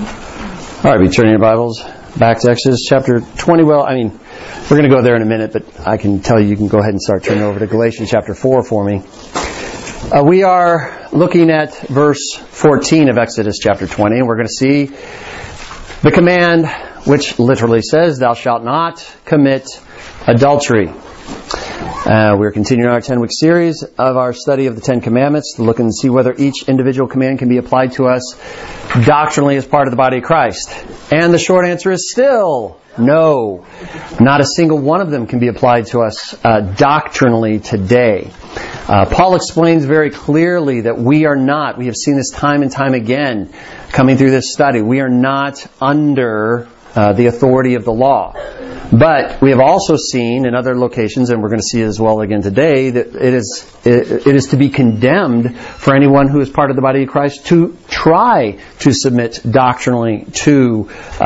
All right, be turning your Bibles back to Exodus chapter 20. Well, we're going to go there in a minute, but I can tell you can go ahead and start turning over to Galatians chapter 4 for me. We are looking at verse 14 of Exodus chapter 20, and we're going to see the command which literally says, "Thou shalt not commit adultery." We're continuing our 10-week series of our study of the Ten Commandments to look and see whether each individual command can be applied to us doctrinally as part of the body of Christ. And the short answer is still no. Not a single one of them can be applied to us doctrinally today. Paul explains very clearly that we have seen this time and time again coming through this study, we are not under the authority of the law. But we have also seen in other locations, and we're going to see it as well again today, that it is to be condemned for anyone who is part of the body of Christ to try to submit doctrinally to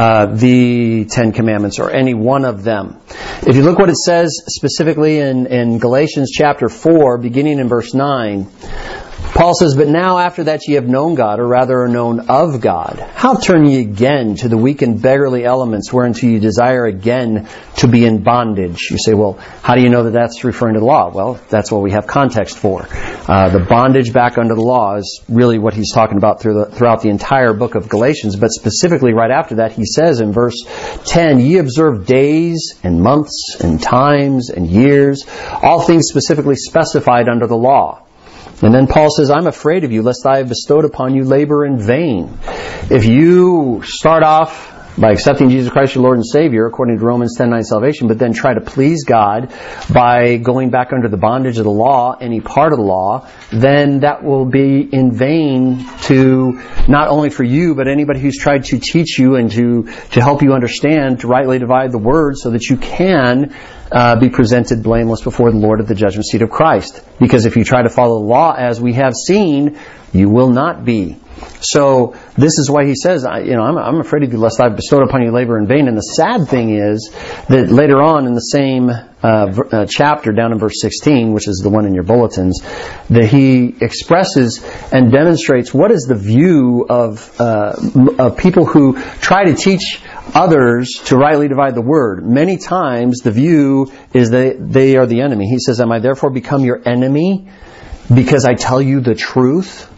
the Ten Commandments or any one of them. If you look what it says specifically in Galatians chapter 4, beginning in verse 9, Paul says, "But now after that ye have known God, or rather are known of God, how turn ye again to the weak and beggarly elements whereunto ye desire again to be in bondage?" You say, well, how do you know that that's referring to the law? Well, that's what we have context for. The bondage back under the law is really what he's talking about throughout the entire book of Galatians. But specifically right after that, he says in verse 10, "Ye observe days and months and times and years, all things specifically specified under the law." And then Paul says, "I'm afraid of you, lest I have bestowed upon you labor in vain." If you start off by accepting Jesus Christ your Lord and Savior, according to Romans 10:9 salvation, but then try to please God by going back under the bondage of the law, any part of the law, then that will be in vain to not only for you, but anybody who's tried to teach you and to help you understand, to rightly divide the word so that you can be presented blameless before the Lord at the judgment seat of Christ. Because if you try to follow the law as we have seen, you will not be. So this is why he says, I'm afraid of you lest I've bestowed upon you labor in vain. And the sad thing is that later on in the same chapter, down in verse 16, which is the one in your bulletins, that he expresses and demonstrates what is the view of people who try to teach others to rightly divide the word. Many times the view is that they are the enemy. He says, "Am I therefore become your enemy because I tell you the truth?"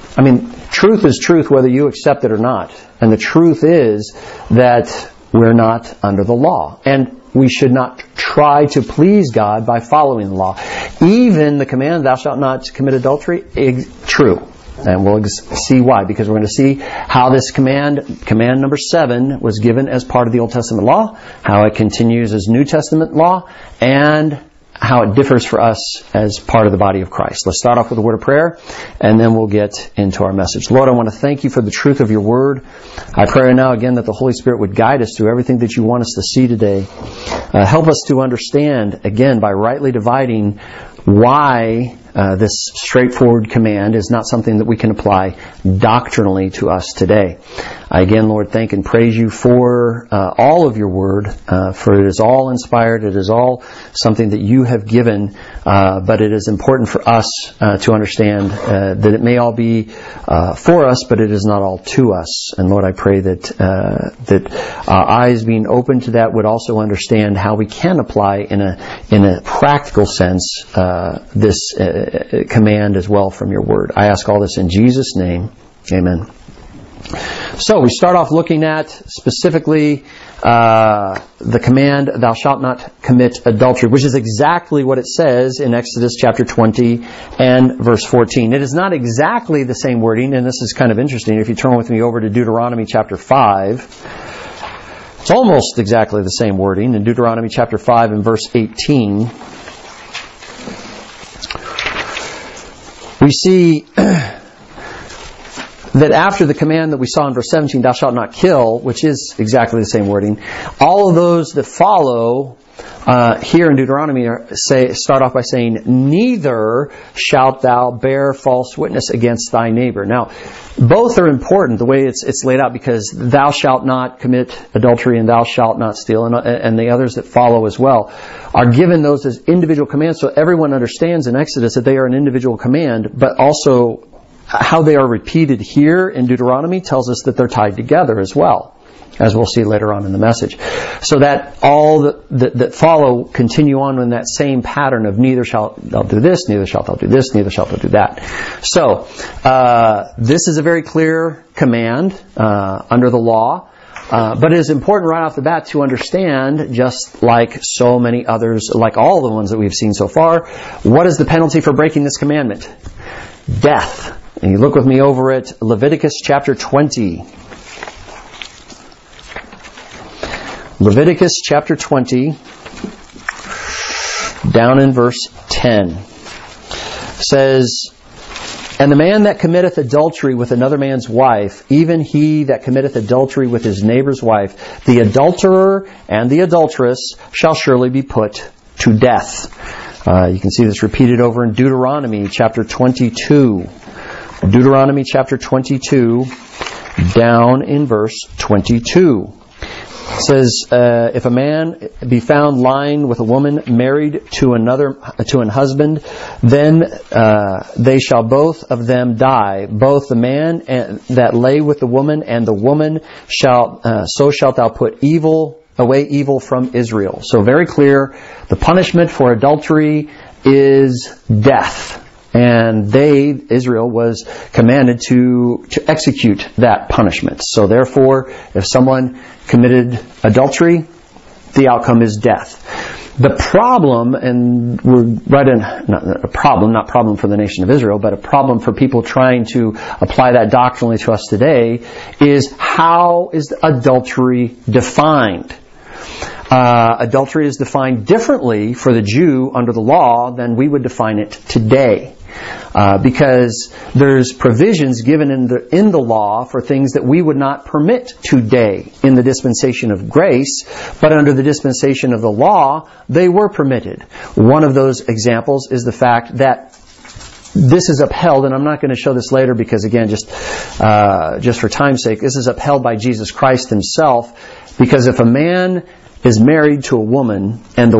Truth is truth whether you accept it or not. And the truth is that we're not under the law. And we should not try to please God by following the law. Even the command, "Thou shalt not commit adultery," true. And we'll see why, because we're going to see how this command number 7, was given as part of the Old Testament law, how it continues as New Testament law, and how it differs for us as part of the body of Christ. Let's start off with a word of prayer, and then we'll get into our message. Lord, I want to thank you for the truth of your word. I pray now again that the Holy Spirit would guide us through everything that you want us to see today. Help us to understand, again, by rightly dividing why this straightforward command is not something that we can apply doctrinally to us today. Again, Lord, thank and praise you for all of your word, for it is all inspired, it is all something that you have given, but it is important for us to understand that it may all be for us, but it is not all to us. And Lord, I pray that our eyes being open to that would also understand how we can apply in a practical sense this command as well from your word. I ask all this in Jesus' name. Amen. So we start off looking at specifically the command, "Thou shalt not commit adultery," which is exactly what it says in Exodus chapter 20 and verse 14. It is not exactly the same wording, and this is kind of interesting. If you turn with me over to Deuteronomy chapter 5, it's almost exactly the same wording. In Deuteronomy chapter 5 and verse 18, we see that after the command that we saw in verse 17, "Thou shalt not kill," which is exactly the same wording, all of those that follow here in Deuteronomy start off by saying, "Neither shalt thou bear false witness against thy neighbor." Now, both are important the way it's laid out, because "thou shalt not commit adultery" and "thou shalt not steal," and the others that follow as well, are given those as individual commands, so everyone understands in Exodus that they are an individual command, but also how they are repeated here in Deuteronomy tells us that they're tied together as well, as we'll see later on in the message. So that all that follow continue on in that same pattern of neither shalt thou do this, neither shalt thou do this, neither shalt thou do that. So, this is a very clear command under the law. But it is important right off the bat to understand, just like so many others, like all the ones that we've seen so far, what is the penalty for breaking this commandment? Death. And you look with me over at Leviticus chapter 20. Leviticus chapter 20, down in verse 10, says, "And the man that committeth adultery with another man's wife, even he that committeth adultery with his neighbor's wife, the adulterer and the adulteress shall surely be put to death." You can see this repeated over in Deuteronomy chapter 22. Deuteronomy chapter 22, down in verse 22. It says, "If a man be found lying with a woman married to an husband, then they shall both of them die, both the man that lay with the woman, and the woman so shalt thou put away evil from Israel." So very clear, the punishment for adultery is death. And Israel was commanded to execute that punishment. So therefore, if someone committed adultery, the outcome is death. The problem, and we're right in, not problem for the nation of Israel, but a problem for people trying to apply that doctrinally to us today, is how is adultery defined? Adultery is defined differently for the Jew under the law than we would define it today. Because there's provisions given in the law for things that we would not permit today in the dispensation of grace, but under the dispensation of the law, they were permitted. One of those examples is the fact that this is upheld, and I'm not going to show this later because, again, just for time's sake, this is upheld by Jesus Christ Himself, because if a man is married to a woman and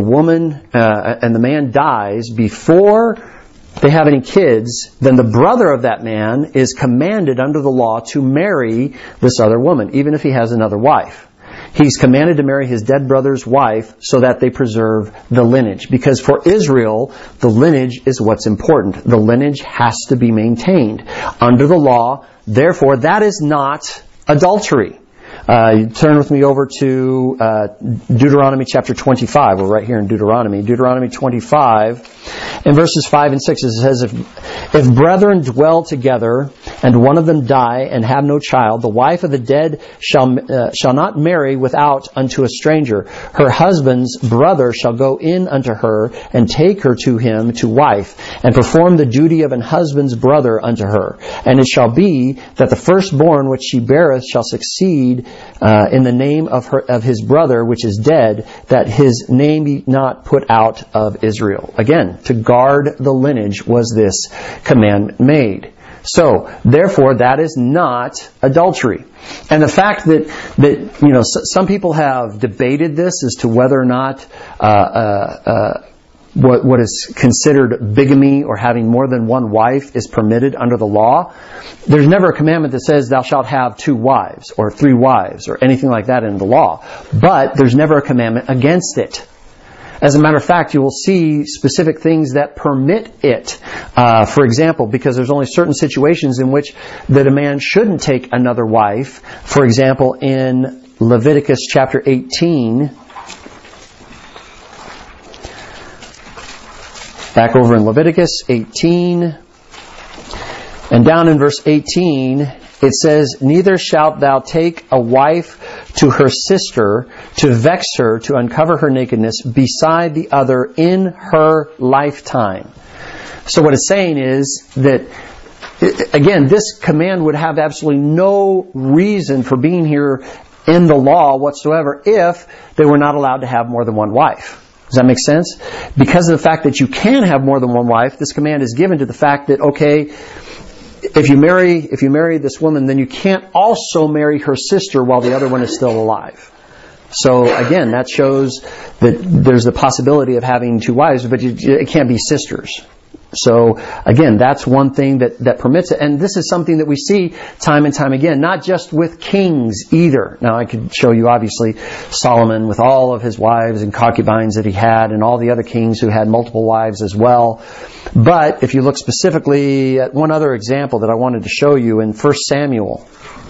the man dies before they have any kids, then the brother of that man is commanded under the law to marry this other woman, even if he has another wife. He's commanded to marry his dead brother's wife so that they preserve the lineage. Because for Israel, the lineage is what's important. The lineage has to be maintained under the law. Therefore, that is not adultery. You turn with me over to Deuteronomy chapter 25. We're right here in Deuteronomy. Deuteronomy 25, in verses 5 and 6, it says, If brethren dwell together, and one of them die, and have no child, the wife of the dead shall not marry without unto a stranger. Her husband's brother shall go in unto her, and take her to him to wife, and perform the duty of an husband's brother unto her. And it shall be that the firstborn which she beareth shall succeed in the name of his brother which is dead, that his name be not put out of Israel. Again, to guard the lineage was this command made. So, therefore, that is not adultery. And the fact that some people have debated this as to whether or not what is considered bigamy or having more than one wife is permitted under the law. There's never a commandment that says thou shalt have 2 wives or 3 wives or anything like that in the law. But there's never a commandment against it. As a matter of fact, you will see specific things that permit it. For example, because there's only certain situations in which that a man shouldn't take another wife. For example, in Leviticus chapter 18, back over in Leviticus 18, and down in verse 18, it says, Neither shalt thou take a wife to her sister to vex her, to uncover her nakedness beside the other in her lifetime. So what it's saying is that, again, this command would have absolutely no reason for being here in the law whatsoever if they were not allowed to have more than one wife. Does that make sense? Because of the fact that you can have more than one wife, this command is given to the fact that, okay, if you marry this woman, then you can't also marry her sister while the other one is still alive. So again, that shows that there's the possibility of having 2 wives, but it can't be sisters. So again, that's one thing that permits it. And this is something that we see time and time again, not just with kings either. Now I could show you obviously Solomon with all of his wives and concubines that he had, and all the other kings who had multiple wives as well. But if you look specifically at one other example that I wanted to show you in 1 Samuel.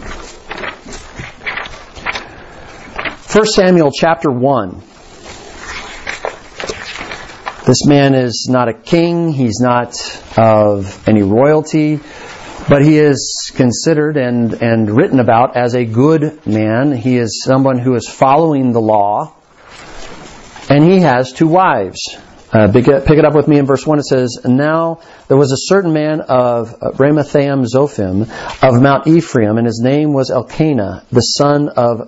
1 Samuel chapter 1. This man is not a king, he's not of any royalty, but he is considered and written about as a good man. He is someone who is following the law, and he has 2 wives. Pick it up with me in verse 1. It says, "Now there was a certain man of Ramathaim Zophim of Mount Ephraim, and his name was Elkanah, the son of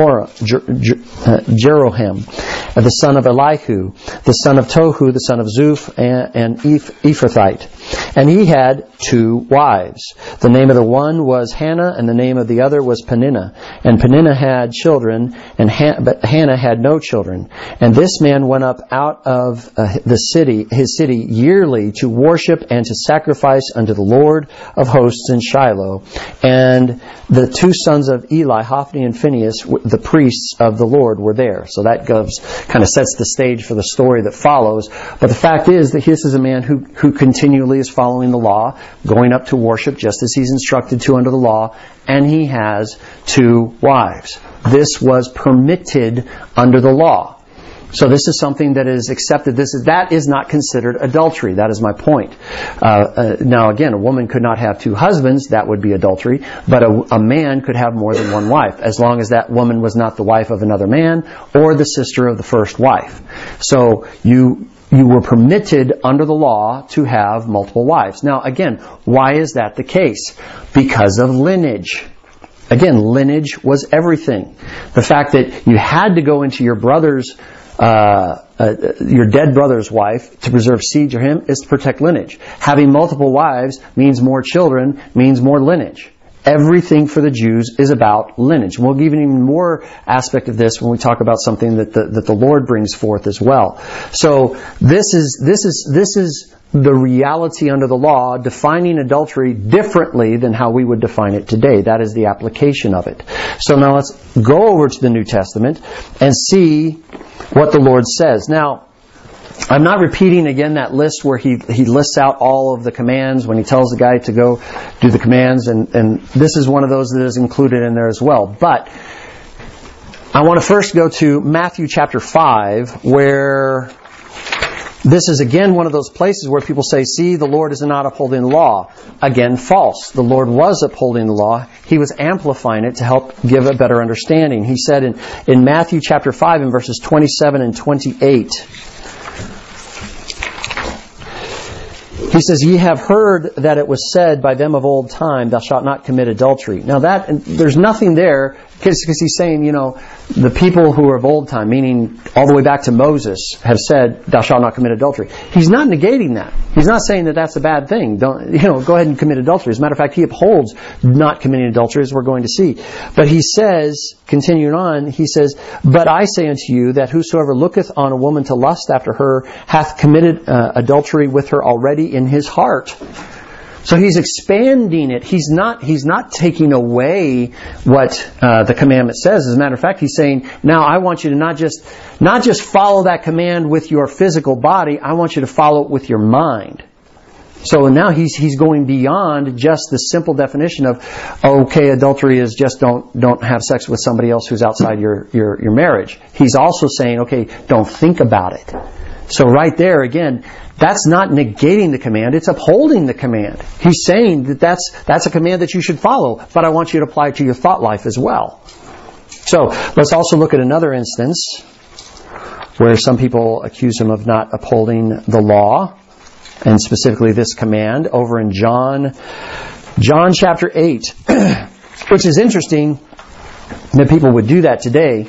Jeroham, the son of Elihu, the son of Tohu, the son of Zuph, and Ephrathite. And he had 2 wives. The name of the one was Hannah, and the name of the other was Peninnah. And Peninnah had children, but Hannah had no children. And this man went up out of his city yearly to worship and to sacrifice unto the Lord of hosts in Shiloh. And the 2 sons of Eli, Hophni and Phinehas, the priests of the Lord, were there." So that kind of sets the stage for the story that follows. But the fact is that this is a man who continually is following the law, going up to worship just as he's instructed to under the law, and he has 2 wives. This was permitted under the law. So this is something that is accepted. That is not considered adultery. That is my point. Now again, a woman could not have 2 husbands. That would be adultery. But a man could have more than 1 wife, as long as that woman was not the wife of another man or the sister of the first wife. So you were permitted under the law to have multiple wives. Now again, why is that the case? Because of lineage. Again, lineage was everything. The fact that you had to go into your your dead brother's wife to preserve seed to him is to protect lineage. Having multiple wives means more children, means more lineage. Everything for the Jews is about lineage. We'll give an even more aspect of this when we talk about something that the Lord brings forth as well. So this is the reality under the law, defining adultery differently than how we would define it today. That is the application of it. So now let's go over to the New Testament and see what the Lord says. Now, I'm not repeating again that list where he lists out all of the commands when he tells the guy to go do the commands, and this is one of those that is included in there as well. But I want to first go to Matthew chapter 5, where this is again one of those places where people say, see, the Lord is not upholding the law. Again, false. The Lord was upholding the law. He was amplifying it to help give a better understanding. He said in Matthew chapter 5 in verses 27 and 28, he says, "Ye have heard that it was said by them of old time, thou shalt not commit adultery." Now there's nothing there, because he's saying, the people who are of old time, meaning all the way back to Moses, have said, "Thou shalt not commit adultery." He's not negating that. He's not saying that that's a bad thing. Don't, go ahead and commit adultery. As a matter of fact, he upholds not committing adultery, as we're going to see. But he says, continuing on, he says, "But I say unto you that whosoever looketh on a woman to lust after her hath committed adultery with her already in his heart." So he's expanding it. He's not taking away what the commandment says. As a matter of fact, he's saying, now I want you to not just follow that command with your physical body. I want you to follow it with your mind. So now he's going beyond just the simple definition of, okay, adultery is just don't have sex with somebody else who's outside your marriage. He's also saying, okay, don't think about it. So right there, again, that's not negating the command, it's upholding the command. He's saying that that's a command that you should follow, but I want you to apply it to your thought life as well. So let's also look at another instance where some people accuse him of not upholding the law, and specifically this command over in John chapter 8, which is interesting that people would do that today,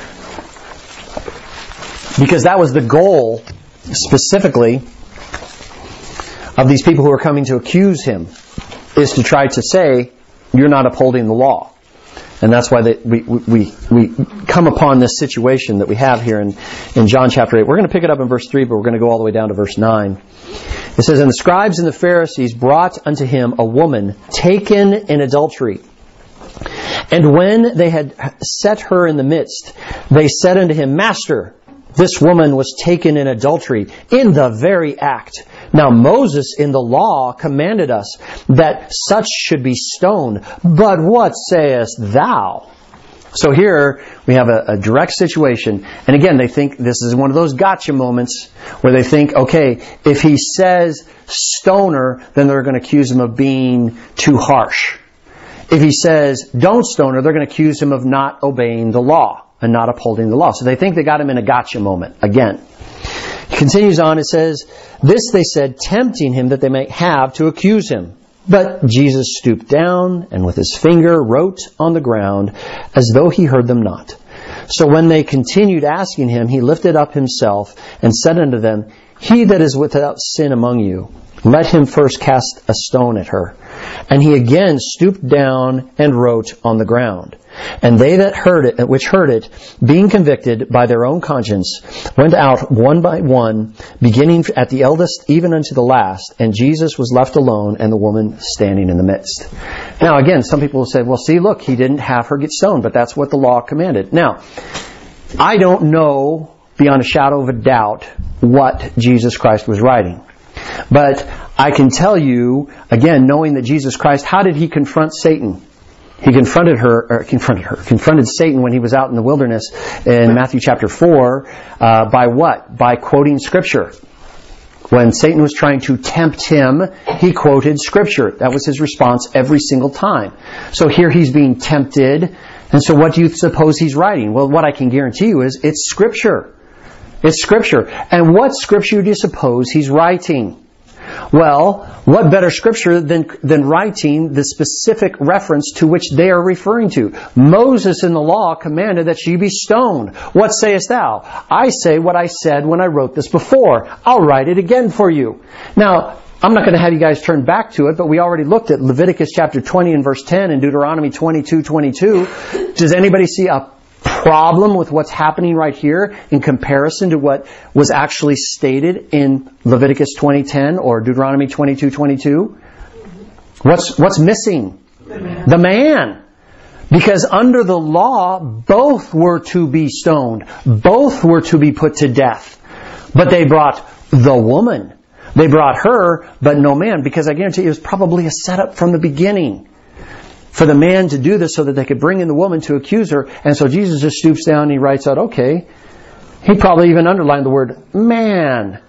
because that was the goal specifically of these people who are coming to accuse him, is to try to say, you're not upholding the law. And that's why we come upon this situation that we have here in John chapter 8. We're going to pick it up in verse 3, but we're going to go all the way down to verse 9. It says, "And the scribes and the Pharisees brought unto him a woman taken in adultery. And when they had set her in the midst, they said unto him, Master, this woman was taken in adultery in the very act. Now Moses in the law commanded us that such should be stoned. But what sayest thou?" So here we have a direct situation. And again, they think this is one of those gotcha moments where they think, okay, if he says stone her, then they're going to accuse him of being too harsh. If he says don't stone her, they're going to accuse him of not obeying the law and not upholding the law. So they think they got him in a gotcha moment again. He continues on, it says, "This they said, tempting him that they might have to accuse him. But Jesus stooped down and with his finger wrote on the ground as though he heard them not. So when they continued asking him, he lifted up himself and said unto them, He that is without sin among you, let him first cast a stone at her. And he again stooped down and wrote on the ground. And they that heard it, which heard it, being convicted by their own conscience, went out one by one, beginning at the eldest even unto the last. And Jesus was left alone, and the woman standing in the midst." Now again, some people will say, well, see, look, he didn't have her get stoned, but that's what the law commanded. Now, I don't know beyond a shadow of a doubt what Jesus Christ was writing. But I can tell you, again, knowing that Jesus Christ, how did he confront Satan? He confronted Satan when he was out in the wilderness in Matthew chapter 4, by what? By quoting Scripture. When Satan was trying to tempt him, he quoted Scripture. That was his response every single time. So here he's being tempted, and so what do you suppose he's writing? Well, what I can guarantee you is it's Scripture. It's Scripture. And what Scripture do you suppose he's writing? Well, what better Scripture than writing the specific reference to which they are referring to? Moses in the law commanded that she be stoned. What sayest thou? I say what I said when I wrote this before. I'll write it again for you. Now, I'm not going to have you guys turn back to it, but we already looked at Leviticus chapter 20 and verse 10 and Deuteronomy 22:22. Does anybody see a problem with what's happening right here in comparison to what was actually stated in Leviticus 20:10 or Deuteronomy 22:22? What's missing? The man. Because under the law, both were to be stoned. Both were to be put to death. But they brought the woman. They brought her, but no man. Because I guarantee you it was probably a setup from the beginning for the man to do this so that they could bring in the woman to accuse her. And so Jesus just stoops down and he writes out, okay. He probably even underlined the word man.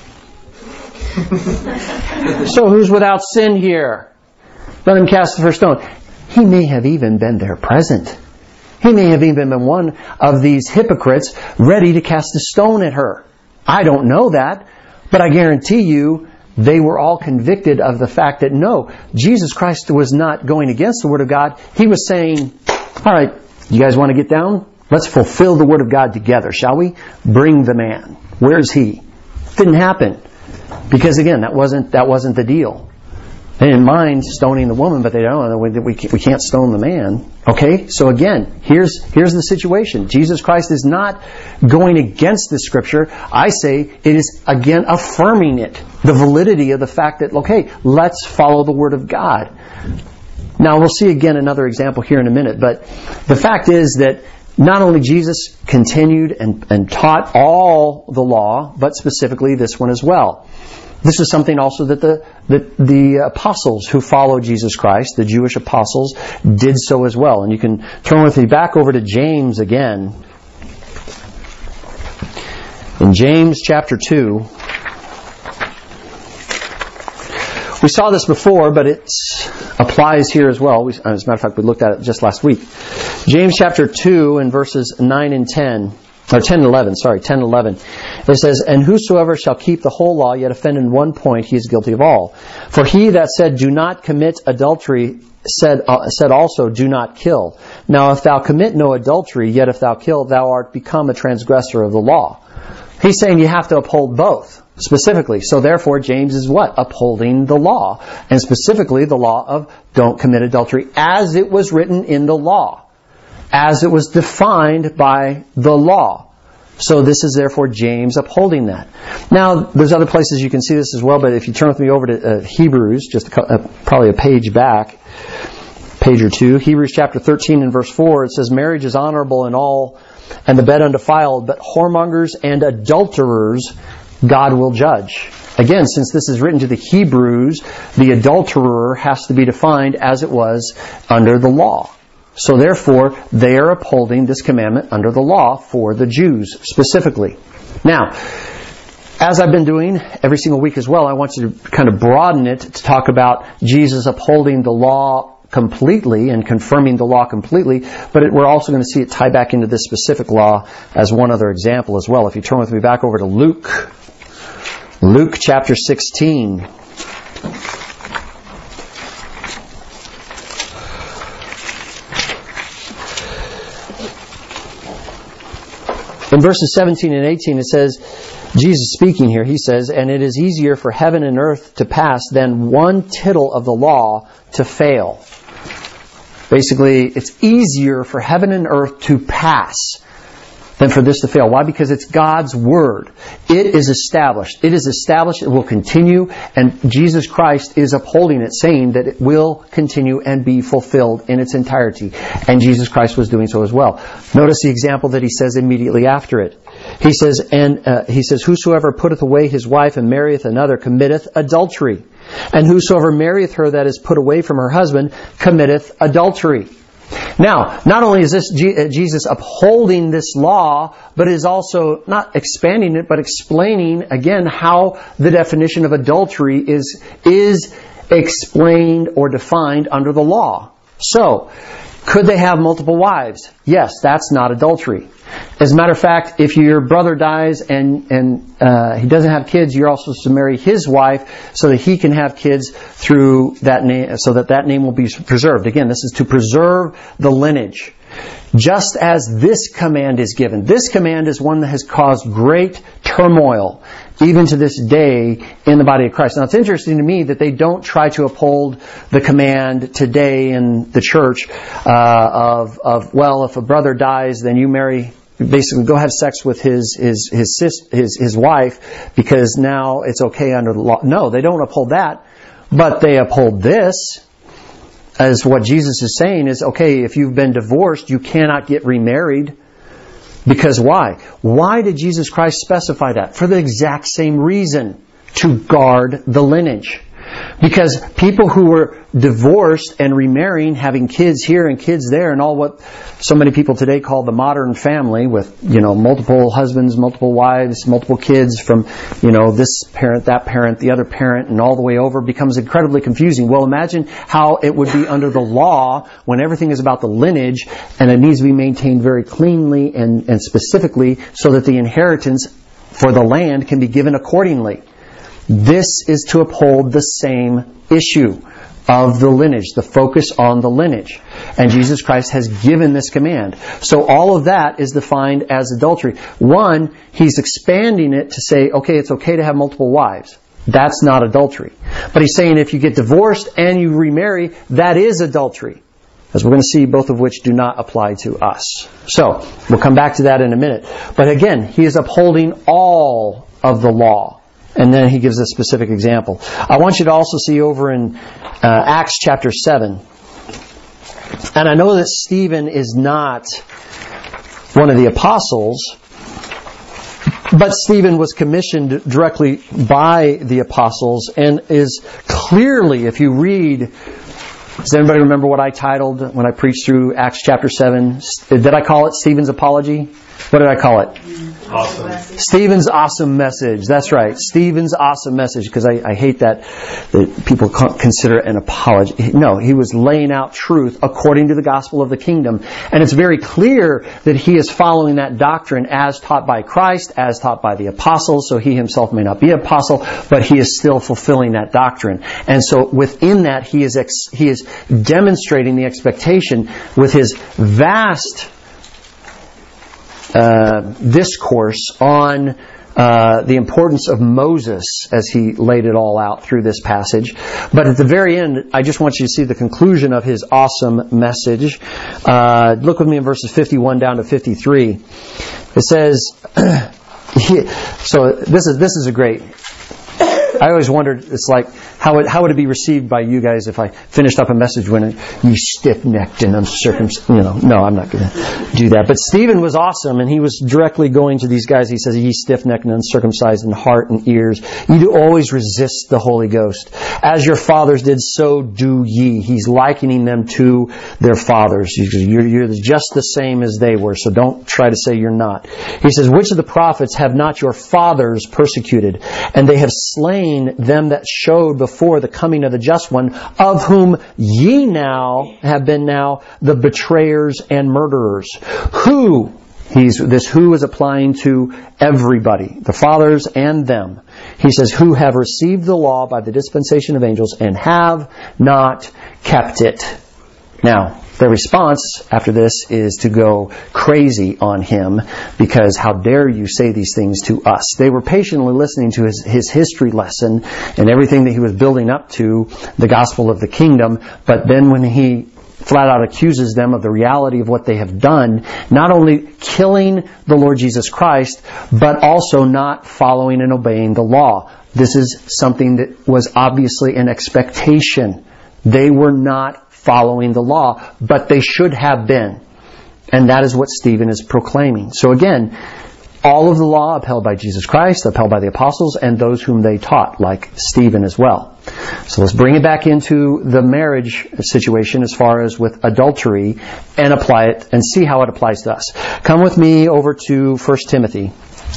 So who's without sin here? Let him cast the first stone. He may have even been there present. He may have even been one of these hypocrites ready to cast a stone at her. I don't know that, but I guarantee you they were all convicted of the fact that no, Jesus Christ was not going against the Word of God. He was saying, all right, you guys want to get down? Let's fulfill the Word of God together, shall we? Bring the man. Where's he? Didn't happen. Because again, that wasn't the deal. They didn't mind stoning the woman, but they don't. We can't stone the man. Okay, so again, here's the situation. Jesus Christ is not going against the Scripture. I say it is again affirming it, the validity of the fact that okay, let's follow the Word of God. Now we'll see again another example here in a minute, but the fact is that not only Jesus continued and taught all the law, but specifically this one as well. This is something also that the apostles who followed Jesus Christ, the Jewish apostles, did so as well. And you can turn with me back over to James again. In James chapter 2, we saw this before, but it applies here as well. As a matter of fact, we looked at it just last week. James chapter 2 and verses 9 and 10. Or 10 and 11, 10 and 11. It says, "And whosoever shall keep the whole law, yet offend in one point, he is guilty of all. For he that said, do not commit adultery, said also, do not kill. Now if thou commit no adultery, yet if thou kill, thou art become a transgressor of the law." He's saying you have to uphold both, specifically. So therefore, James is what? Upholding the law. And specifically the law of don't commit adultery, as it was written in the law. as it was defined by the law. So this is therefore James upholding that. Now, there's other places you can see this as well, but if you turn with me over to Hebrews, just probably a page back, page or two, Hebrews chapter 13 and verse 4, it says, marriage is honorable in all, and the bed undefiled, but whoremongers and adulterers God will judge. Again, since this is written to the Hebrews, the adulterer has to be defined as it was under the law. So therefore, they are upholding this commandment under the law for the Jews specifically. Now, as I've been doing every single week as well, I want you to kind of broaden it to talk about Jesus upholding the law completely and confirming the law completely, but we're also going to see it tie back into this specific law as one other example as well. If you turn with me back over to Luke chapter 16. In verses 17 and 18 it says, Jesus speaking here, he says, and it is easier for heaven and earth to pass than one tittle of the law to fail. Basically, it's easier for heaven and earth to pass than for this to fail. Why? Because it's God's Word. It is established. It is established. It will continue. And Jesus Christ is upholding it, saying that it will continue and be fulfilled in its entirety. And Jesus Christ was doing so as well. Notice the example that he says immediately after it. He says, whosoever putteth away his wife and marrieth another committeth adultery. And whosoever marrieth her that is put away from her husband committeth adultery. Now, not only is this Jesus upholding this law, but is also not expanding it, but explaining again how the definition of adultery is explained or defined under the law. So, could they have multiple wives? Yes, that's not adultery. As a matter of fact, if your brother dies and he doesn't have kids, you're also supposed to marry his wife so that he can have kids through that name, so that name will be preserved. Again, this is to preserve the lineage. Just as this command is given. This command is one that has caused great turmoil, even to this day, in the body of Christ. Now, it's interesting to me that they don't try to uphold the command today in the church well, if a brother dies, then you marry, basically go have sex with his wife, because now it's okay under the law. No, they don't uphold that, but they uphold this. As what Jesus is saying is, okay, if you've been divorced, you cannot get remarried. Because why? Why did Jesus Christ specify that? For the exact same reason. To guard the lineage. Because people who were divorced and remarrying, having kids here and kids there, and all what so many people today call the modern family, with, multiple husbands, multiple wives, multiple kids from, this parent, that parent, the other parent, and all the way over, becomes incredibly confusing. Well, imagine how it would be under the law when everything is about the lineage, and it needs to be maintained very cleanly and specifically so that the inheritance for the land can be given accordingly. This is to uphold the same issue of the lineage, the focus on the lineage. And Jesus Christ has given this command. So all of that is defined as adultery. One, he's expanding it to say, okay, it's okay to have multiple wives. That's not adultery. But he's saying if you get divorced and you remarry, that is adultery. As we're going to see, both of which do not apply to us. So, we'll come back to that in a minute. But again, he is upholding all of the law. And then he gives a specific example. I want you to also see over in Acts chapter 7. And I know that Stephen is not one of the apostles, but Stephen was commissioned directly by the apostles and is clearly, if you read, does anybody remember what I titled when I preached through Acts chapter 7? Did I call it Stephen's Apology? What did I call it? Awesome. Stephen's Awesome Message. That's right. Stephen's Awesome Message, because I hate that people consider it an apology. No, he was laying out truth according to the gospel of the kingdom. And it's very clear that he is following that doctrine as taught by Christ, as taught by the apostles. So he himself may not be an apostle, but he is still fulfilling that doctrine. And so within that, he is demonstrating the expectation with his vast discourse on the importance of Moses as he laid it all out through this passage. But at the very end, I just want you to see the conclusion of his awesome message. Look with me in verses 51 down to 53. It says, so this is a great... I always wondered, it's like, how would it be received by you guys if I finished up a message when you stiff-necked and uncircumcised? No, I'm not going to do that. But Stephen was awesome, and he was directly going to these guys. He says, ye stiff-necked and uncircumcised in heart and ears, ye do always resist the Holy Ghost. As your fathers did, so do ye. He's likening them to their fathers. You're just the same as they were, so don't try to say you're not. He says, which of the prophets have not your fathers persecuted? And they have slain them that showed before the coming of the just one, of whom ye now have been now the betrayers and murderers. Who? This who is applying to everybody, the fathers and them. He says, who have received the law by the dispensation of angels and have not kept it. Now, their response after this is to go crazy on him, because how dare you say these things to us? They were patiently listening to his history lesson and everything that he was building up to, the gospel of the kingdom. But then when he flat out accuses them of the reality of what they have done, not only killing the Lord Jesus Christ, but also not following and obeying the law. This is something that was obviously an expectation. They were not following the law, but they should have been. And that is what Stephen is proclaiming. So again, all of the law upheld by Jesus Christ, upheld by the apostles, and those whom they taught, like Stephen as well. So let's bring it back into the marriage situation as far as with adultery and apply it and see how it applies to us. Come with me over to 1 Timothy.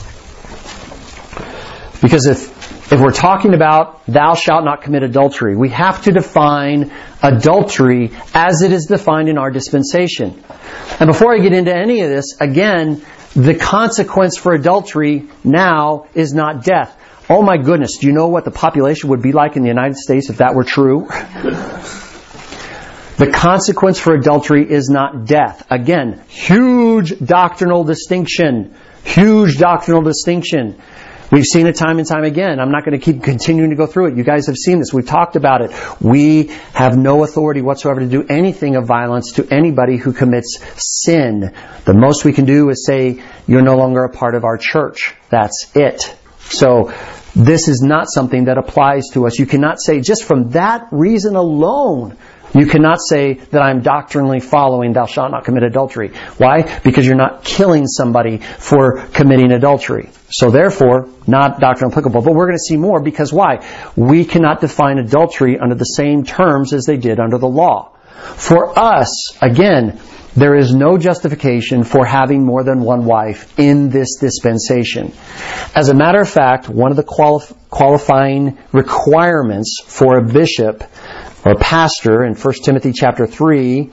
Because if we're talking about thou shalt not commit adultery, we have to define adultery as it is defined in our dispensation. And before I get into any of this, again, the consequence for adultery now is not death. Oh my goodness, do you know what the population would be like in the United States if that were true? The consequence for adultery is not death. Again, huge doctrinal distinction. Huge doctrinal distinction. We've seen it time and time again. I'm not going to keep continuing to go through it. You guys have seen this. We've talked about it. We have no authority whatsoever to do anything of violence to anybody who commits sin. The most we can do is say, you're no longer a part of our church. That's it. So this is not something that applies to us. You cannot say, just from that reason alone, you cannot say that I'm doctrinally following thou shalt not commit adultery. Why? Because you're not killing somebody for committing adultery. So therefore, not doctrinally applicable. But we're going to see more, because why? We cannot define adultery under the same terms as they did under the law. For us, again, there is no justification for having more than one wife in this dispensation. As a matter of fact, one of the qualifying requirements for a bishop or a pastor in 1 Timothy chapter 3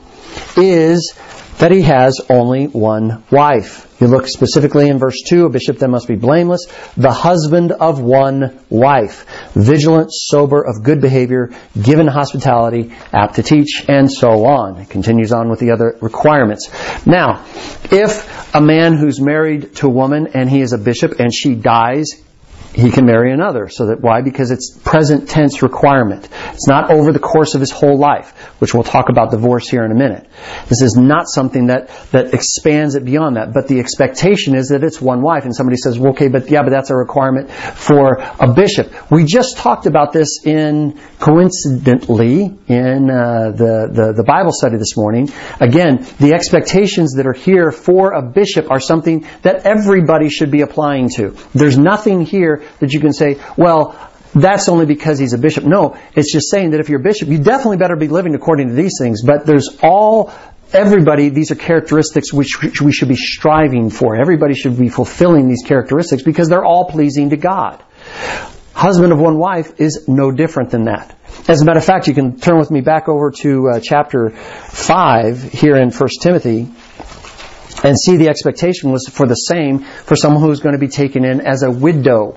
is that he has only one wife. You look specifically in verse 2, a bishop then must be blameless, the husband of one wife, vigilant, sober, of good behavior, given to hospitality, apt to teach, and so on. It continues on with the other requirements. Now, if a man who's married to a woman and he is a bishop and she dies, he can marry another. So that why? Because it's present tense requirement. It's not over the course of his whole life, which we'll talk about divorce here in a minute. This is not something that expands it beyond that. But the expectation is that it's one wife. And somebody says, well, okay, but that's a requirement for a bishop. We just talked about this coincidentally in the Bible study this morning. Again, the expectations that are here for a bishop are something that everybody should be applying to. There's nothing here that you can say, well, that's only because he's a bishop. No, it's just saying that if you're a bishop, you definitely better be living according to these things. But everybody, these are characteristics which we should be striving for. Everybody should be fulfilling these characteristics because they're all pleasing to God. Husband of one wife is no different than that. As a matter of fact, you can turn with me back over to chapter 5 here in 1 Timothy. And see, the expectation was for the same for someone who's going to be taken in as a widow.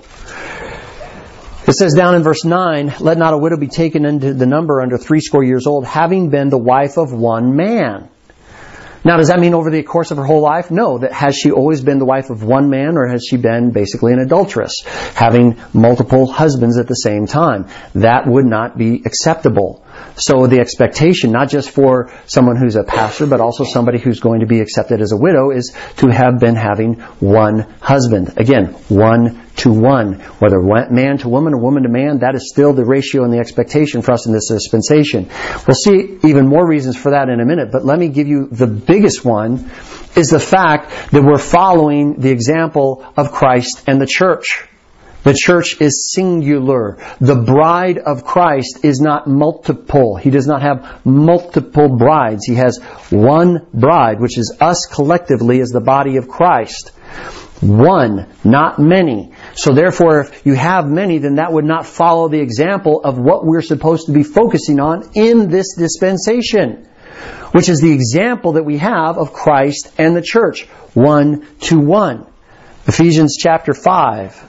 It says down in verse 9, let not a widow be taken into the number under 80 years old, having been the wife of one man. Now, does that mean over the course of her whole life? No. That has she always been the wife of one man, or has she been basically an adulteress, having multiple husbands at the same time? That would not be acceptable. So the expectation, not just for someone who's a pastor, but also somebody who's going to be accepted as a widow, is to have been having one husband. Again, 1 to 1. Whether man to woman or woman to man, that is still the ratio and the expectation for us in this dispensation. We'll see even more reasons for that in a minute, but let me give you the biggest one, is the fact that we're following the example of Christ and the church. The church is singular. The bride of Christ is not multiple. He does not have multiple brides. He has one bride, which is us collectively as the body of Christ. One, not many. So therefore, if you have many, then that would not follow the example of what we're supposed to be focusing on in this dispensation, which is the example that we have of Christ and the church. 1 to 1. Ephesians chapter 5.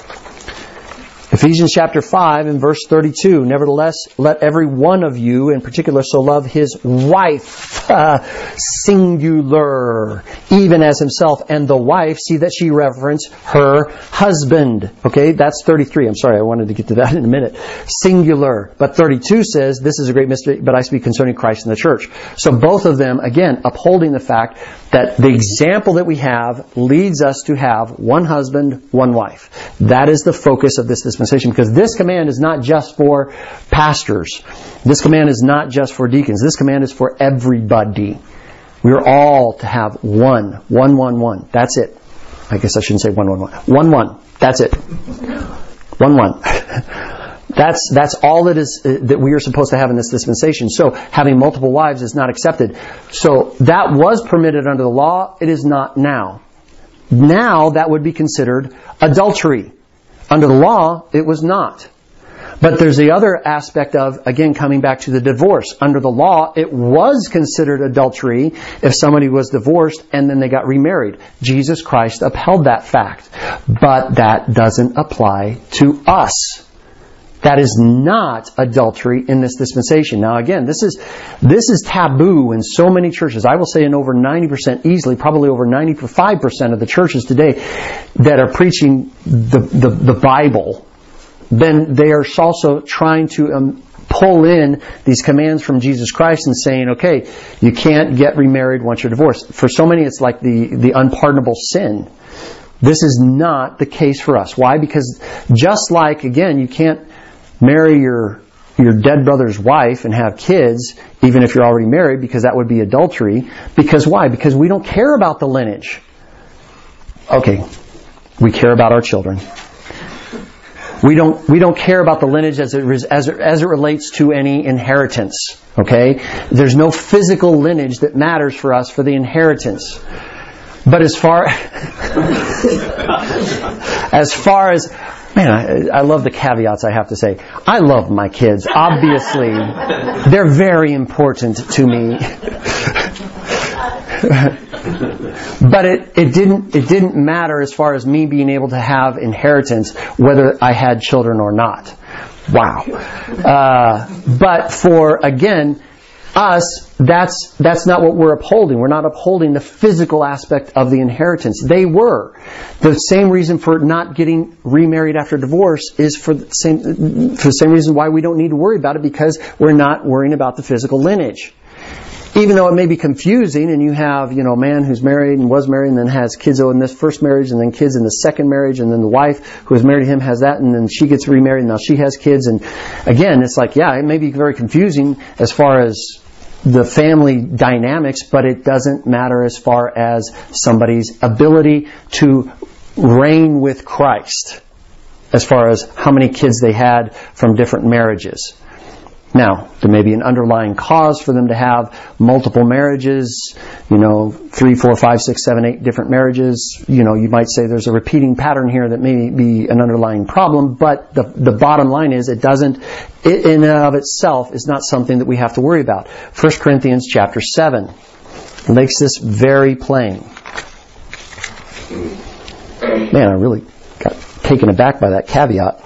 Ephesians chapter 5 and verse 32. Nevertheless, let every one of you in particular so love his wife, singular, even as himself, and the wife, see that she reverence her husband. Okay, that's 33. I'm sorry, I wanted to get to that in a minute. Singular. But 32 says, this is a great mystery, but I speak concerning Christ and the church. So both of them, again, upholding the fact that the example that we have leads us to have one husband, one wife. That is the focus of this dispensation, because this command is not just for pastors. This command is not just for deacons. This command is for everybody. We are all to have one. That's it. I guess I shouldn't say one. That's it. One. That's all that is that we are supposed to have in this dispensation. So having multiple wives is not accepted. So that was permitted under the law. It is not now. Now that would be considered adultery. Under the law, it was not. But there's the other aspect of, again, coming back to the divorce. Under the law, it was considered adultery if somebody was divorced and then they got remarried. Jesus Christ upheld that fact. But that doesn't apply to us. That is not adultery in this dispensation. Now again, this is taboo in so many churches. I will say in over 90%, easily, probably over 95% of the churches today that are preaching the Bible, then they are also trying to pull in these commands from Jesus Christ and saying, okay, you can't get remarried once you're divorced. For so many, it's like the unpardonable sin. This is not the case for us. Why? Because just like, again, you can't marry your dead brother's wife and have kids, even if you're already married, because that would be adultery. Because why? Because we don't care about the lineage. Okay, we care about our children. We don't care about the lineage as it relates to any inheritance. Okay, there's no physical lineage that matters for us for the inheritance. But as far as man, I love the caveats I have to say. I love my kids. Obviously, they're very important to me. But it didn't matter as far as me being able to have inheritance, whether I had children or not. Wow. But for, again, us, that's not what we're upholding. We're not upholding the physical aspect of the inheritance. They were. The same reason for not getting remarried after divorce is for the same reason why we don't need to worry about it, because we're not worrying about the physical lineage. Even though it may be confusing, and you have, a man who's married and was married and then has kids in this first marriage and then kids in the second marriage, and then the wife who was married to him has that, and then she gets remarried and now she has kids. And again, it's like, it may be very confusing as far as the family dynamics, but it doesn't matter as far as somebody's ability to reign with Christ, as far as how many kids they had from different marriages. Now, there may be an underlying cause for them to have multiple marriages, 3, 4, 5, 6, 7, 8 different marriages. You might say there's a repeating pattern here that may be an underlying problem, but the bottom line is it in and of itself is not something that we have to worry about. 1 Corinthians chapter 7 makes this very plain. Man, I really got taken aback by that caveat.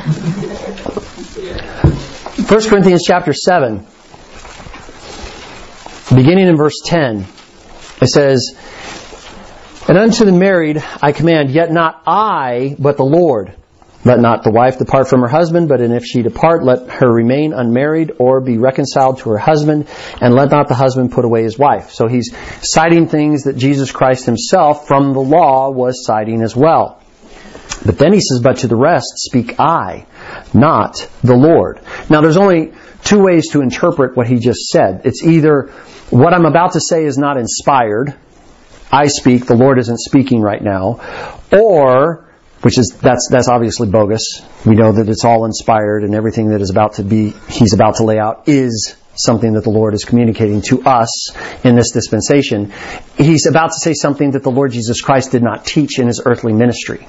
1 Corinthians chapter 7, beginning in verse 10. It says, "And unto the married I command, yet not I, but the Lord. Let not the wife depart from her husband, but if she depart, let her remain unmarried or be reconciled to her husband, and let not the husband put away his wife." So he's citing things that Jesus Christ himself from the law was citing as well. But then he says, "But to the rest speak I, not the Lord." Now there's only two ways to interpret what he just said. It's either what I'm about to say is not inspired, I speak, the Lord isn't speaking right now, or that's obviously bogus. We know that it's all inspired and everything that he's about to lay out is something that the Lord is communicating to us in this dispensation. He's about to say something that the Lord Jesus Christ did not teach in his earthly ministry.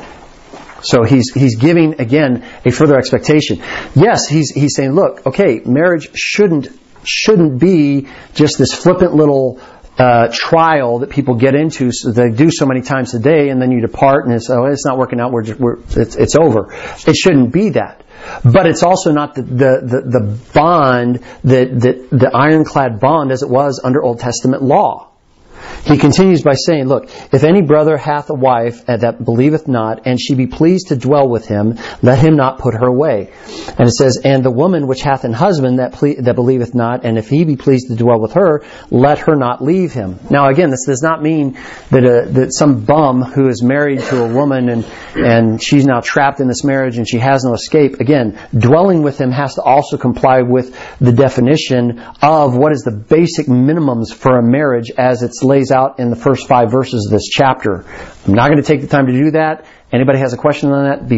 So he's giving, again, a further expectation. Yes, he's saying, look, okay, marriage shouldn't be just this flippant little trial that people get into, so they do so many times a day, and then you depart, and it's not working out. It's over. It shouldn't be that. But it's also not the bond the ironclad bond as it was under Old Testament law. He continues by saying, "Look, if any brother hath a wife that believeth not, and she be pleased to dwell with him, let him not put her away." And it says, "And the woman which hath an husband that believeth not, and if he be pleased to dwell with her, let her not leave him." Now again, this does not mean that some bum who is married to a woman and she's now trapped in this marriage and she has no escape. Again, dwelling with him has to also comply with the definition of what is the basic minimums for a marriage as it's lays out in the first 5 verses of this chapter. I'm not going to take the time to do that. Anybody has a question on that,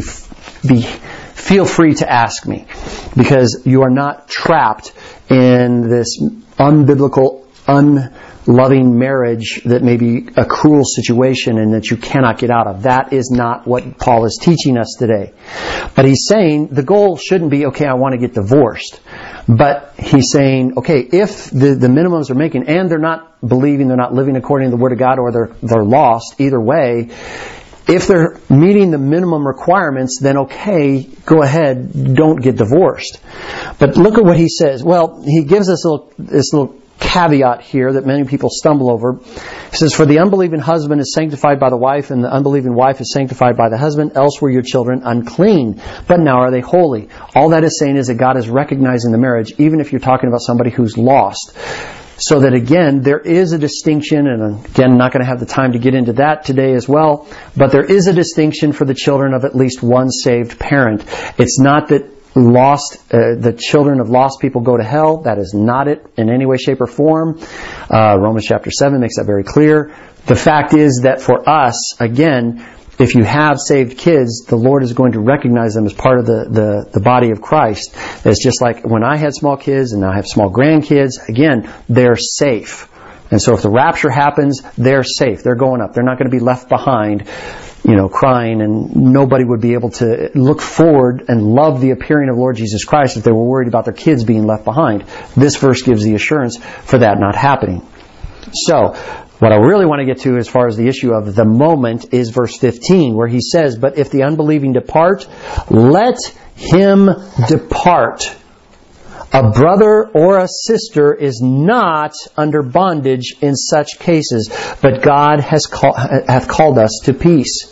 feel free to ask me, because you are not trapped in this unbiblical, unloving marriage that may be a cruel situation and that you cannot get out of. That is not what Paul is teaching us today. But he's saying the goal shouldn't be, okay, I want to get divorced. But he's saying, okay, if the minimums are making, and they're not believing, they're not living according to the Word of God, or they're lost, either way, if they're meeting the minimum requirements, then okay, go ahead, don't get divorced. But look at what he says. Well, he gives us this little caveat here that many people stumble over. He says, "For the unbelieving husband is sanctified by the wife, and the unbelieving wife is sanctified by the husband. Else were your children unclean, but now are they holy." All that is saying is that God is recognizing the marriage, even if you're talking about somebody who's lost. So that again, there is a distinction, and again, I'm not going to have the time to get into that today as well, but there is a distinction for the children of at least one saved parent. It's not that the children of lost people go to hell. That is not it in any way, shape, or form. Romans chapter 7 makes that very clear. The fact is that for us, again, if you have saved kids, the Lord is going to recognize them as part of the body of Christ. It's just like when I had small kids and now I have small grandkids, again, they're safe. And so if the rapture happens, they're safe. They're going up. They're not going to be left behind, crying, and nobody would be able to look forward and love the appearing of Lord Jesus Christ if they were worried about their kids being left behind. This verse gives the assurance for that not happening. So, what I really want to get to as far as the issue of the moment is verse 15, where he says, "But if the unbelieving depart, let him depart. A brother or a sister is not under bondage in such cases, but God hath called us to peace."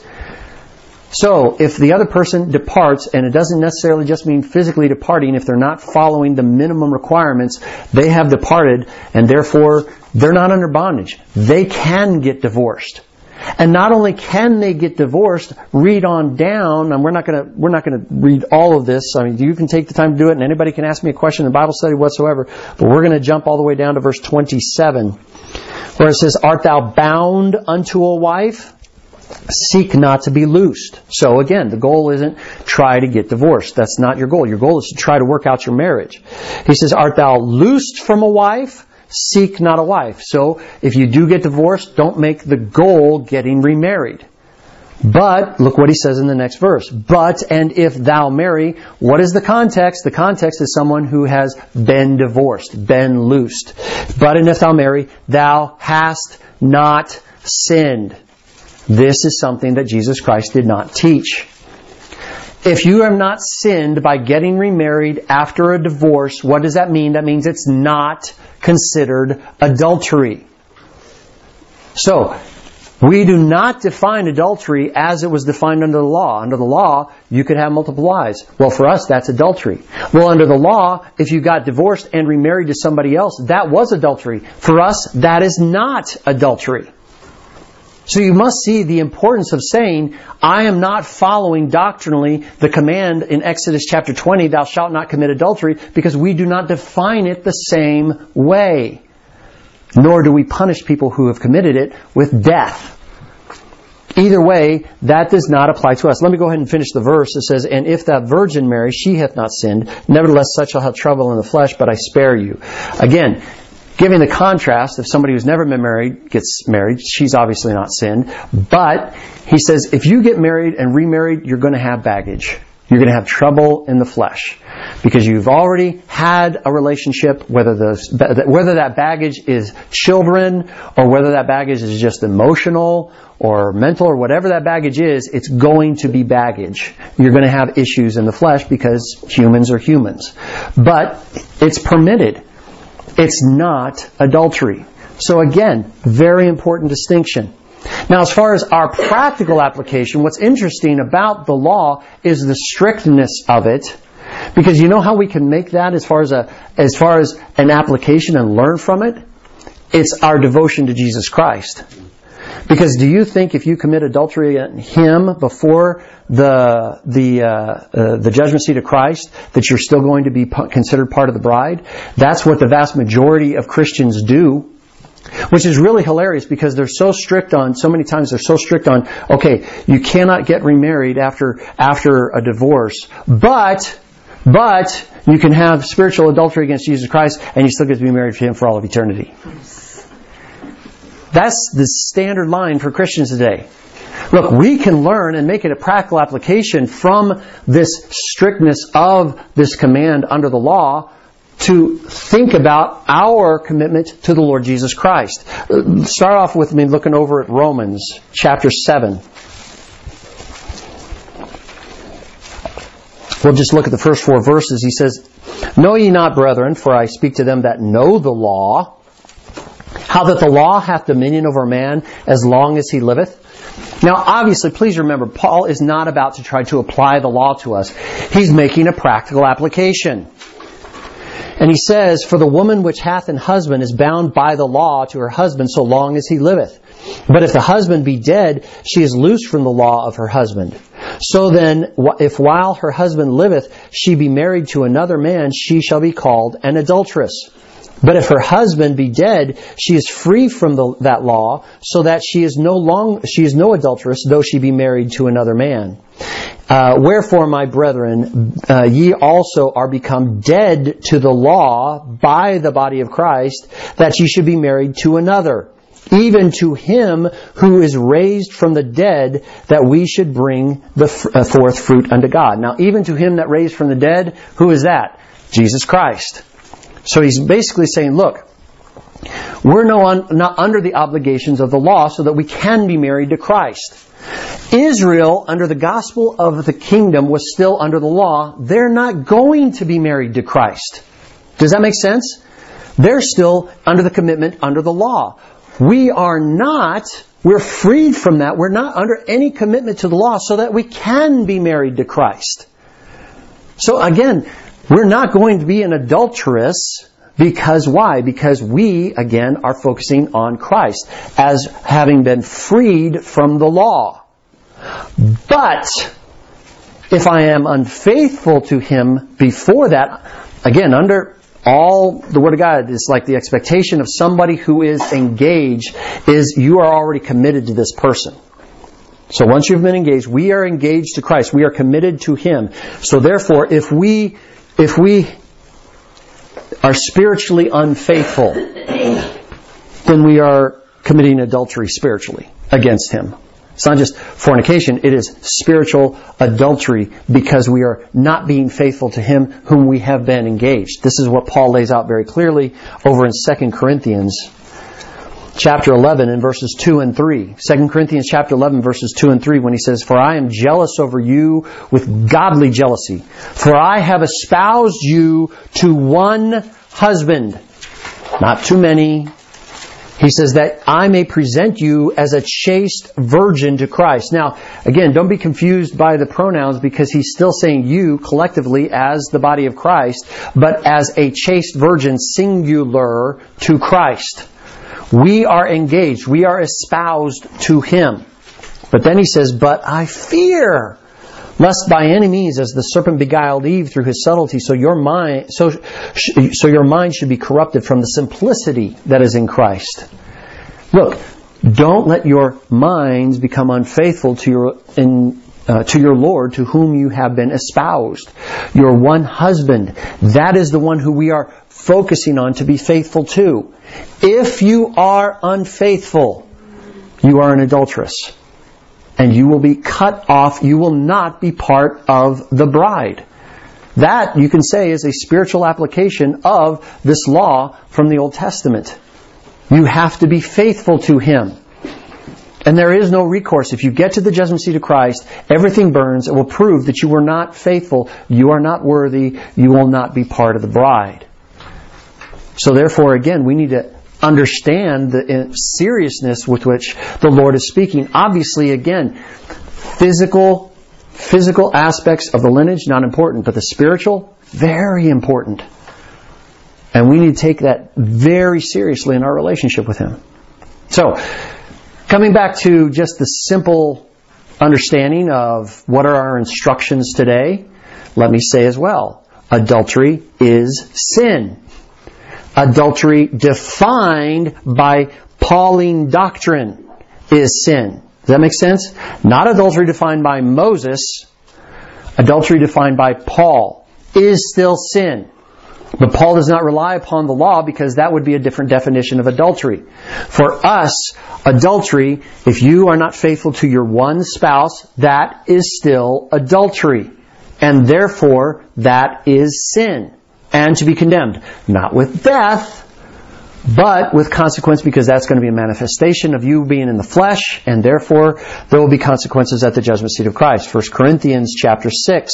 So, if the other person departs, and it doesn't necessarily just mean physically departing, if they're not following the minimum requirements, they have departed, and therefore they're not under bondage. They can get divorced. And not only can they get divorced, read on down, and we're not going to read all of this. I mean, you can take the time to do it, and anybody can ask me a question in Bible study whatsoever, but we're going to jump all the way down to verse 27, where it says, "Art thou bound unto a wife? Seek not to be loosed." So again, the goal isn't try to get divorced. That's not your goal. Your goal is to try to work out your marriage. He says, "Art thou loosed from a wife? Seek not a wife." So if you do get divorced, don't make the goal getting remarried. But look what he says in the next verse. "But, and if thou marry," what is the context? The context is someone who has been divorced, been loosed. "But, and if thou marry, thou hast not sinned." This is something that Jesus Christ did not teach. If you have not sinned by getting remarried after a divorce, what does that mean? That means it's not considered adultery. So, we do not define adultery as it was defined under the law. Under the law, you could have multiple wives. Well, for us, that's adultery. Well, under the law, if you got divorced and remarried to somebody else, that was adultery. For us, that is not adultery. So you must see the importance of saying, I am not following doctrinally the command in Exodus chapter 20, thou shalt not commit adultery, because we do not define it the same way. Nor do we punish people who have committed it with death. Either way, that does not apply to us. Let me go ahead and finish the verse. It says, and if that virgin marry, she hath not sinned. Nevertheless, such shall have trouble in the flesh, but I spare you. Again, giving the contrast, if somebody who's never been married gets married, she's obviously not sinned. But he says, if you get married and remarried, you're going to have baggage. You're going to have trouble in the flesh. Because you've already had a relationship, whether that baggage is children, or whether that baggage is just emotional, or mental, or whatever that baggage is, it's going to be baggage. You're going to have issues in the flesh because humans are humans. But it's permitted. It's not adultery. So again, very important distinction. Now, as far as our practical application, what's interesting about the law is the strictness of it. Because you know how we can make that as far as an application and learn from it? It's our devotion to Jesus Christ. Because do you think if you commit adultery in Him before the judgment seat of Christ, that you're still going to be considered part of the bride? That's what the vast majority of Christians do. Which is really hilarious because they're so strict on, so many times they're so strict on, okay, you cannot get remarried after a divorce, but you can have spiritual adultery against Jesus Christ and you still get to be married to Him for all of eternity. That's the standard line for Christians today. Look, we can learn and make it a practical application from this strictness of this command under the law to think about our commitment to the Lord Jesus Christ. Start off with me looking over at Romans chapter 7. We'll just look at the first 4 verses. He says, know ye not, brethren, for I speak to them that know the law, how that the law hath dominion over man as long as he liveth? Now, obviously, please remember, Paul is not about to try to apply the law to us. He's making a practical application. And he says, for the woman which hath an husband is bound by the law to her husband so long as he liveth. But if the husband be dead, she is loosed from the law of her husband. So then, if while her husband liveth, she be married to another man, she shall be called an adulteress. But if her husband be dead, she is free from that law, so that she is no adulteress, though she be married to another man. Wherefore, my brethren, ye also are become dead to the law by the body of Christ, that ye should be married to another, even to Him who is raised from the dead, that we should bring the forth fruit unto God. Now, even to Him that raised from the dead, who is that? Jesus Christ. So he's basically saying, look, we're not under the obligations of the law so that we can be married to Christ. Israel, under the gospel of the kingdom, was still under the law. They're not going to be married to Christ. Does that make sense? They're still under the commitment under the law. We are not. We're freed from that. We're not under any commitment to the law so that we can be married to Christ. So again, we're not going to be an adulteress. Because why? Because we, again, are focusing on Christ as having been freed from the law. But if I am unfaithful to Him before that, again, under all the Word of God, it's like the expectation of somebody who is engaged is you are already committed to this person. So once you've been engaged, we are engaged to Christ. We are committed to Him. So therefore, if we are spiritually unfaithful, then we are committing adultery spiritually against Him. It's not just fornication, it is spiritual adultery because we are not being faithful to Him whom we have been engaged. This is what Paul lays out very clearly over in 2 Corinthians chapter 11 and verses 2 and 3. 2 Corinthians chapter 11 verses 2 and 3 when he says, for I am jealous over you with godly jealousy. For I have espoused you to one husband, not too many. He says that I may present you as a chaste virgin to Christ. Now, again, don't be confused by the pronouns, because he's still saying you collectively as the body of Christ, but as a chaste virgin singular to Christ. We are engaged. We are espoused to Him. But then he says, but I fear, lest by any means, as the serpent beguiled Eve through his subtlety, so your mind should be corrupted from the simplicity that is in Christ. Look, don't let your minds become unfaithful to your Lord, to whom you have been espoused. Your one husband, that is the one who we are focusing on to be faithful to. If you are unfaithful, you are an adulteress. And you will be cut off. You will not be part of the bride. That, you can say, is a spiritual application of this law from the Old Testament. You have to be faithful to Him. And there is no recourse. If you get to the judgment seat of Christ, everything burns. It will prove that you were not faithful. You are not worthy. You will not be part of the bride. So therefore, again, we need to understand the seriousness with which the Lord is speaking. Obviously, again, physical aspects of the lineage, not important, but the spiritual, very important. And we need to take that very seriously in our relationship with Him. So, coming back to just the simple understanding of what are our instructions today, let me say as well, adultery is sin. Adultery defined by Pauline doctrine is sin. Does that make sense? Not adultery defined by Moses. Adultery defined by Paul is still sin. But Paul does not rely upon the law, because that would be a different definition of adultery. For us, adultery, if you are not faithful to your one spouse, that is still adultery. And therefore, that is sin. And to be condemned. Not with death, but with consequence, because that's going to be a manifestation of you being in the flesh, and therefore there will be consequences at the judgment seat of Christ. 1 Corinthians chapter 6.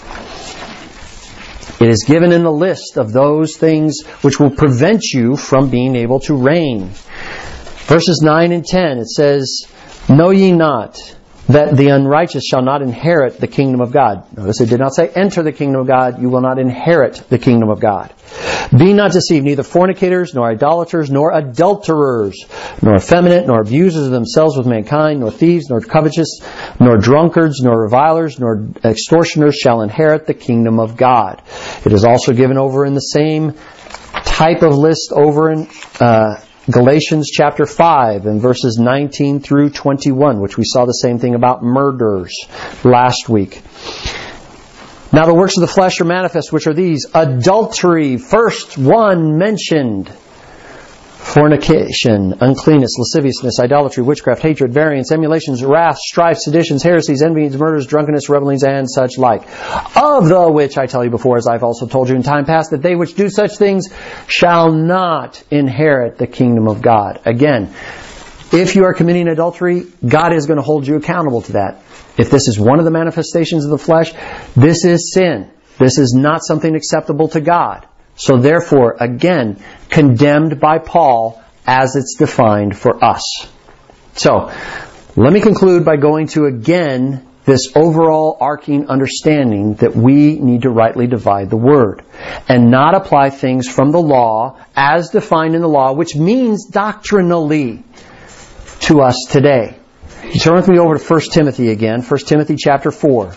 It is given in the list of those things which will prevent you from being able to reign. Verses 9 and 10, it says, know ye not that the unrighteous shall not inherit the kingdom of God. Notice it did not say enter the kingdom of God. You will not inherit the kingdom of God. Be not deceived, neither fornicators, nor idolaters, nor adulterers, nor effeminate, nor abusers of themselves with mankind, nor thieves, nor covetous, nor drunkards, nor revilers, nor extortioners shall inherit the kingdom of God. It is also given over in the same type of list over in Galatians chapter 5 and verses 19 through 21, which we saw the same thing about murders last week. Now the works of the flesh are manifest, which are these: adultery, first one mentioned, fornication, uncleanness, lasciviousness, idolatry, witchcraft, hatred, variance, emulations, wrath, strife, seditions, heresies, envyings, murders, drunkenness, revellings, and such like. Of the which I tell you before, as I've also told you in time past, that they which do such things shall not inherit the kingdom of God. Again, if you are committing adultery, God is going to hold you accountable to that. If this is one of the manifestations of the flesh, this is sin. This is not something acceptable to God. So therefore, again, condemned by Paul as it's defined for us. So, let me conclude by going to, again, this overall arcing understanding that we need to rightly divide the Word and not apply things from the law as defined in the law, which means doctrinally, to us today. You turn with me over to 1 Timothy again, 1 Timothy chapter 4.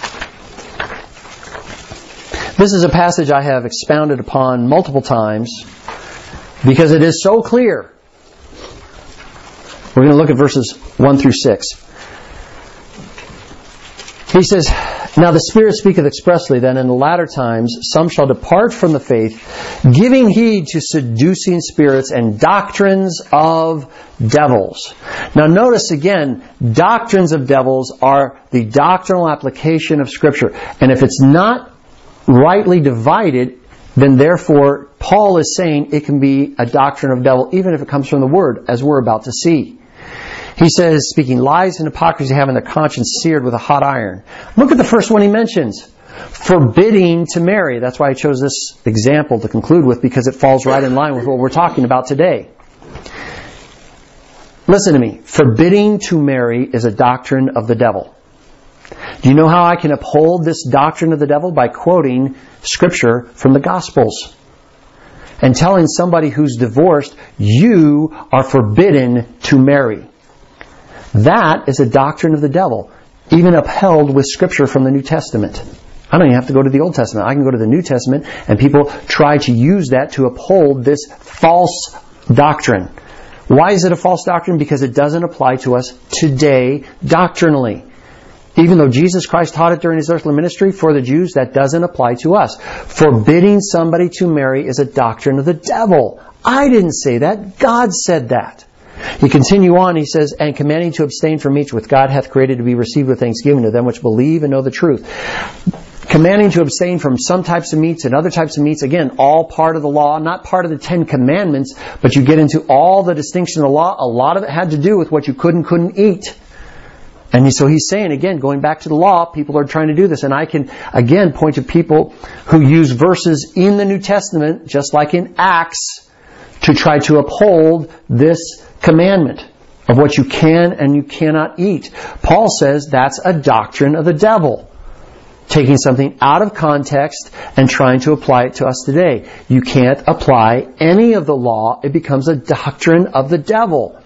This is a passage I have expounded upon multiple times because it is so clear. We're going to look at verses 1 through 6. He says, now the Spirit speaketh expressly that in the latter times some shall depart from the faith, giving heed to seducing spirits and doctrines of devils. Now notice again, doctrines of devils are the doctrinal application of Scripture. And if it's not rightly divided, then therefore Paul is saying it can be a doctrine of devil, even if it comes from the Word, as we're about to see. He says, speaking lies and hypocrisy, having their conscience seared with a hot iron. Look at the first one he mentions. Forbidding to marry. That's why I chose this example to conclude with, because it falls right in line with what we're talking about today. Listen to me. Forbidding to marry is a doctrine of the devil. Do you know how I can uphold this doctrine of the devil? By quoting Scripture from the Gospels. And telling somebody who's divorced, you are forbidden to marry. That is a doctrine of the devil, even upheld with Scripture from the New Testament. I don't even have to go to the Old Testament. I can go to the New Testament, and people try to use that to uphold this false doctrine. Why is it a false doctrine? Because it doesn't apply to us today doctrinally. Even though Jesus Christ taught it during His earthly ministry for the Jews, that doesn't apply to us. Forbidding somebody to marry is a doctrine of the devil. I didn't say that. God said that. He continue on, he says, and commanding to abstain from meats which God hath created to be received with thanksgiving to them which believe and know the truth. Commanding to abstain from some types of meats and other types of meats, again, all part of the law, not part of the 10 Commandments, but you get into all the distinction of the law. A lot of it had to do with what you could and couldn't eat. And so he's saying, again, going back to the law, people are trying to do this. And I can, again, point to people who use verses in the New Testament, just like in Acts, to try to uphold this commandment of what you can and you cannot eat. Paul says that's a doctrine of the devil. Taking something out of context and trying to apply it to us today. You can't apply any of the law. It becomes a doctrine of the devil.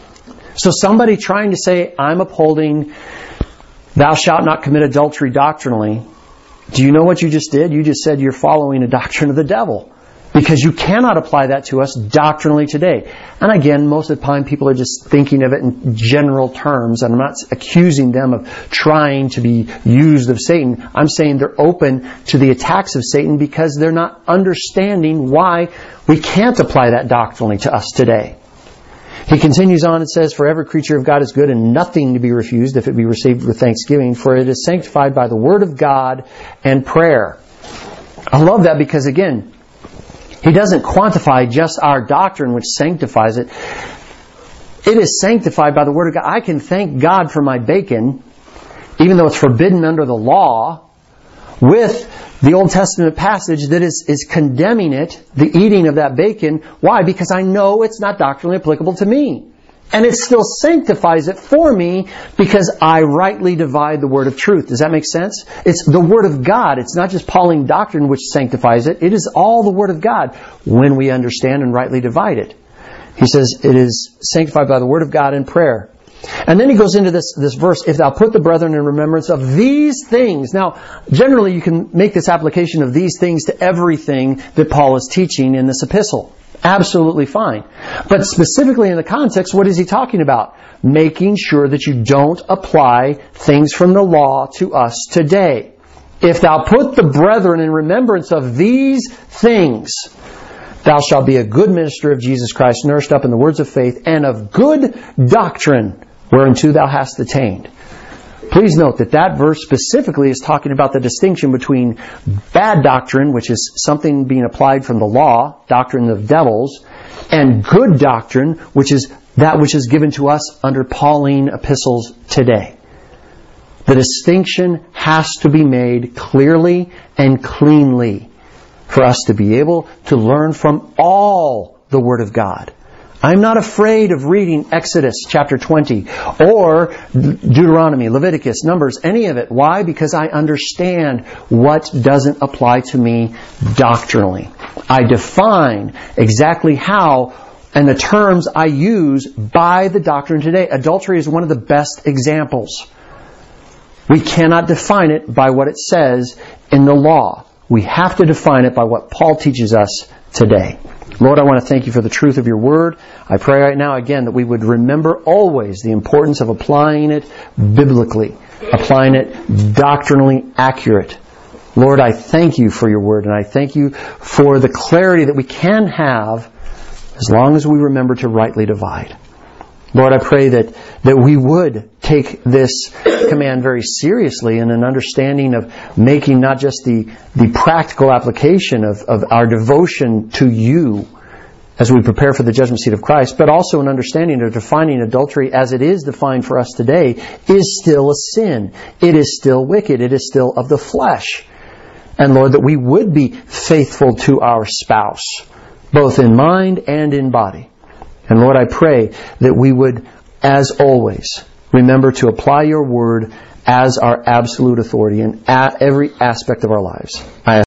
So somebody trying to say, I'm upholding thou shalt not commit adultery doctrinally, do you know what you just did? You just said you're following a doctrine of the devil. Because you cannot apply that to us doctrinally today. And again, most of the time people are just thinking of it in general terms, and I'm not accusing them of trying to be used of Satan. I'm saying they're open to the attacks of Satan because they're not understanding why we can't apply that doctrinally to us today. He continues on and says, for every creature of God is good and nothing to be refused if it be received with thanksgiving, for it is sanctified by the word of God and prayer. I love that because, again, he doesn't quantify just our doctrine which sanctifies it. It is sanctified by the word of God. I can thank God for my bacon, even though it's forbidden under the law, with the Old Testament passage that is condemning it, the eating of that bacon. Why? Because I know it's not doctrinally applicable to me. And it still sanctifies it for me because I rightly divide the word of truth. Does that make sense? It's the word of God. It's not just Pauline doctrine which sanctifies it. It is all the word of God when we understand and rightly divide it. He says it is sanctified by the word of God and prayer. And then he goes into this verse, if thou put the brethren in remembrance of these things. Now, generally you can make this application of these things to everything that Paul is teaching in this epistle. Absolutely fine. But specifically in the context, what is he talking about? Making sure that you don't apply things from the law to us today. If thou put the brethren in remembrance of these things, thou shalt be a good minister of Jesus Christ, nourished up in the words of faith, and of good doctrine, whereunto thou hast attained. Please note that verse specifically is talking about the distinction between bad doctrine, which is something being applied from the law, doctrine of devils, and good doctrine, which is that which is given to us under Pauline epistles today. The distinction has to be made clearly and cleanly for us to be able to learn from all the Word of God. I'm not afraid of reading Exodus chapter 20 or Deuteronomy, Leviticus, Numbers, any of it. Why? Because I understand what doesn't apply to me doctrinally. I define exactly how and the terms I use by the doctrine today. Adultery is one of the best examples. We cannot define it by what it says in the law. We have to define it by what Paul teaches us today. Lord, I want to thank you for the truth of your word. I pray right now again that we would remember always the importance of applying it biblically, applying it doctrinally accurate. Lord, I thank you for your word, and I thank you for the clarity that we can have as long as we remember to rightly divide. Lord, I pray that we would take this command very seriously in an understanding of making not just the practical application of our devotion to you as we prepare for the judgment seat of Christ, but also an understanding of defining adultery as it is defined for us today is still a sin. It is still wicked. It is still of the flesh. And Lord, that we would be faithful to our spouse, both in mind and in body. And Lord, I pray that we would, as always, remember to apply your word as our absolute authority in every aspect of our lives. I